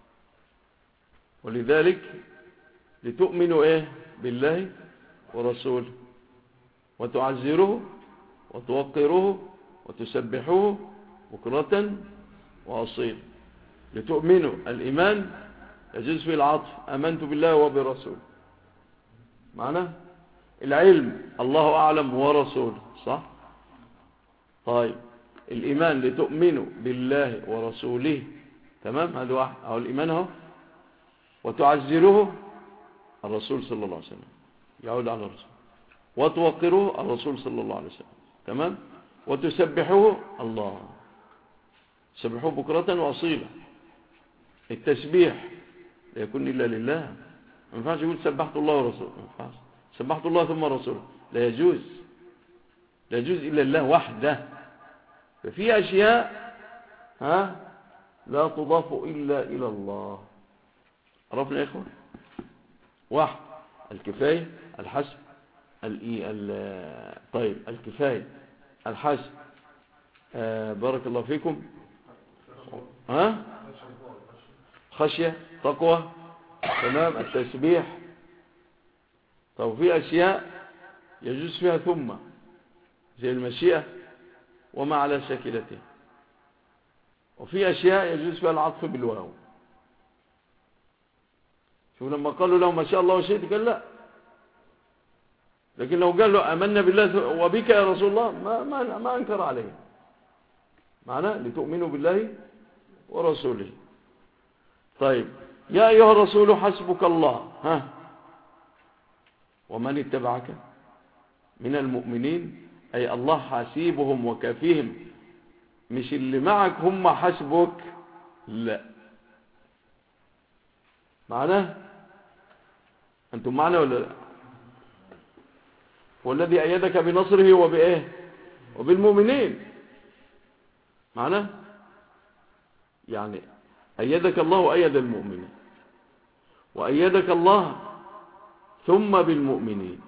ولذلك لتؤمنوا إيه بالله ورسوله وتعزروه وتوقروه وتسبحوه بكرة وأصيل. لتؤمنوا، الإيمان يجوز فيه العطف، آمنت بالله وبرسوله. معنا؟ العلم الله أعلم ورسوله، صح؟ طيب، الإيمان لتؤمنوا بالله ورسوله، تمام؟ هذا واحد، أو الإيمان هو. وتعزروه الرسول صلى الله عليه وسلم، يعود على الرسول. وتوقروه الرسول صلى الله عليه وسلم، تمام؟ وتسبحوه الله، تسبحوه بكرة وأصيلا. التسبيح لا يكون إلا لله، ما ينفعش يقول سبحت الله ورسوله، ما ينفعش. سبحت الله ثم رسوله، لا يجوز، لا يجوز إلا الله وحده. ففي أشياء لا تضاف إلا إلى الله. عرفنا يا إخوة؟ واحد، الكفاية، الحسب، طيب الكفاية، الحسب، بارك الله فيكم، خشية، تقوى، تمام، التسبيح. طب في أشياء يجوز فيها ثم، زي المشيئة وما على شاكلته. وفي أشياء يجوز فيها العطف بالواو. شوف لما قالوا له ما شاء الله وشئت قال لا، لكن لو قال له آمنا بالله وبك يا رسول الله ما أنكر عليه. معناه لتؤمنوا بالله ورسوله. طيب، يا أيها الرسول حسبك الله ومن اتبعك من المؤمنين، أي الله حاسيبهم وكافيهم، مش اللي معك هم حسبك، لا. معناه أنتم معنا ولا لا؟ والذي أيدك بنصره وبإيه وبالمؤمنين. معنى يعني أيدك الله وأيد المؤمنين، وأيدك الله ثم بالمؤمنين.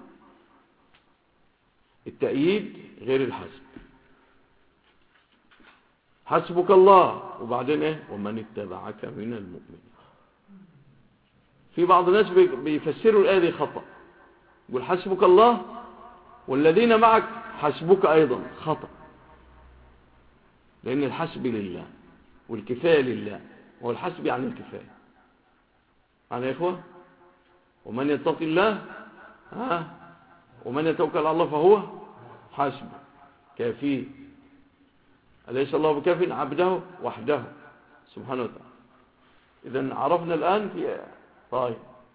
التأييد غير الحسب. حسبك الله وبعدين ايه ومن اتبعك من المؤمنين. في بعض الناس بيفسروا الآية دي خطأ، يقول حسبك الله والذين معك حسبك أيضا، خطأ. لأن الحسب لله والكفاية لله، والحسب يعني الكفاية. يعني يا إخوة ومن يتقي الله ومن يتوكل على الله فهو حسبه كافيه. أليس الله بكاف عبده وحده سبحانه وتعالى. إذن عرفنا الآن في طيب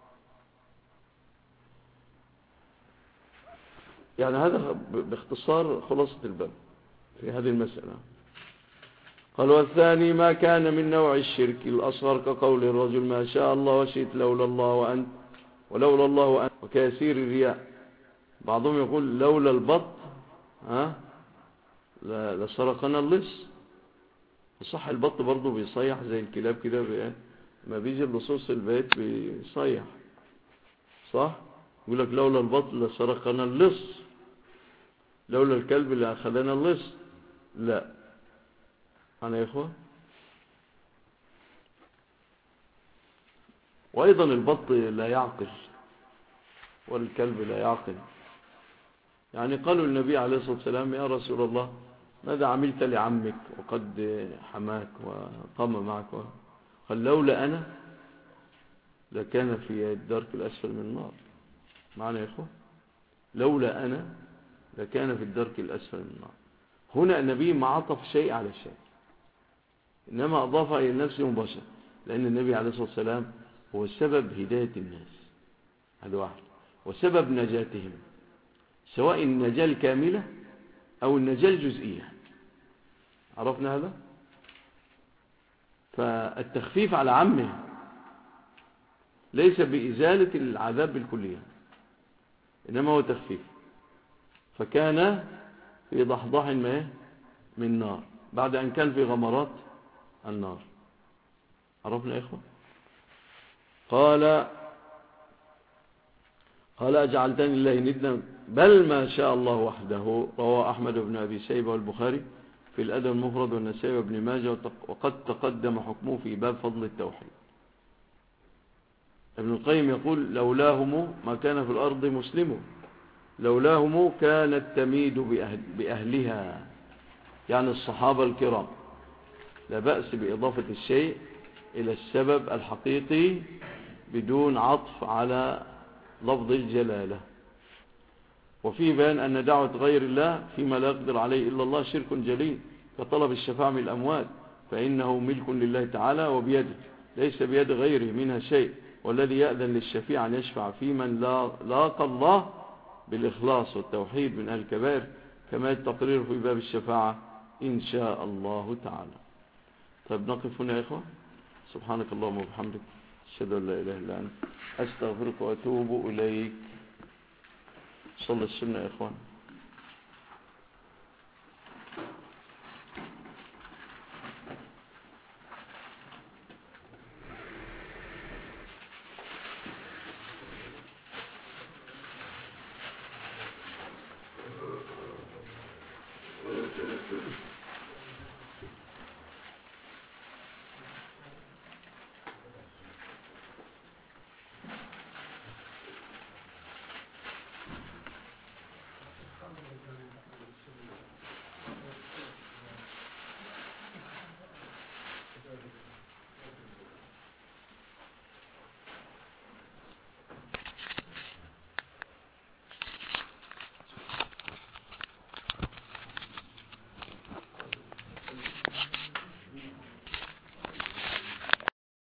يعني هذا باختصار خلاصة الباب في هذه المسألة. قال والثاني ما كان من نوع الشرك الأصغر كقول الرجل ما شاء الله وشئت لولا الله وأنت ولولا الله وأنت، وكثير الرياء. بعضهم يقول لولا البط لسرقنا اللص. صح البط برضه بيصيح زي الكلاب كده، ما بيجي اللصوص البيت بيصيح صح. يقول لك لولا البط لسرقنا اللص، لولا الكلب اللي أخذنا اللص. لا أنا يا إخوة. وأيضا البط لا يعقل والكلب لا يعقل. يعني قالوا النبي عليه الصلاة والسلام يا رسول الله ماذا عملت لعمك وقد حماك وقام معك؟ قال لولا أنا لكان في الدرك الأسفل من النار. معنى يا إخوة لولا أنا لكان في الدرك الأسفل من النار. هنا النبي ما عطف شيء على شيء، إنما أضاف إلى نفسه مباشرة، لأن النبي عليه الصلاة والسلام هو سبب هداية الناس، هذا واحد، وسبب نجاتهم، سواء النجاة الكاملة أو النجاة الجزئية. عرفنا هذا؟ فالتخفيف على عمه ليس بإزالة العذاب بالكلية، إنما هو تخفيف. فكان في ضحضاح من نار بعد أن كان في غمرات النار. عرفنا يا إخوة؟ قال أجعلتني الله ندا بل ما شاء الله وحده. رواه أحمد بن أبي شيبة والبخاري في الأدب المفرد والنسائي وابن ماجه، وقد تقدم حكمه في باب فضل التوحيد. ابن القيم يقول لولاهم ما كان في الأرض مسلم، لولاهم كانت تميد بأهلها، يعني الصحابة الكرام. لا بأس بإضافة الشيء إلى السبب الحقيقي بدون عطف على لفظ الجلالة. وفي بيان أن دعوة غير الله فيما لا يقدر عليه إلا الله شرك جليل، كطلب الشفاعة من الأموات، فإنه ملك لله تعالى وبيده، ليس بيد غيره منها شيء. والذي يأذن للشفيع أن يشفع في من لاقى الله بالإخلاص والتوحيد من أهل الكبائر، كما التقرير في باب الشفاعة إن شاء الله تعالى. طيب نقف هنا يا إخوة. سبحانك اللهم وبحمدك أشهد أن لا إله إلا أنت أستغفرك وأتوب إليك. صلى السنة يا إخوان.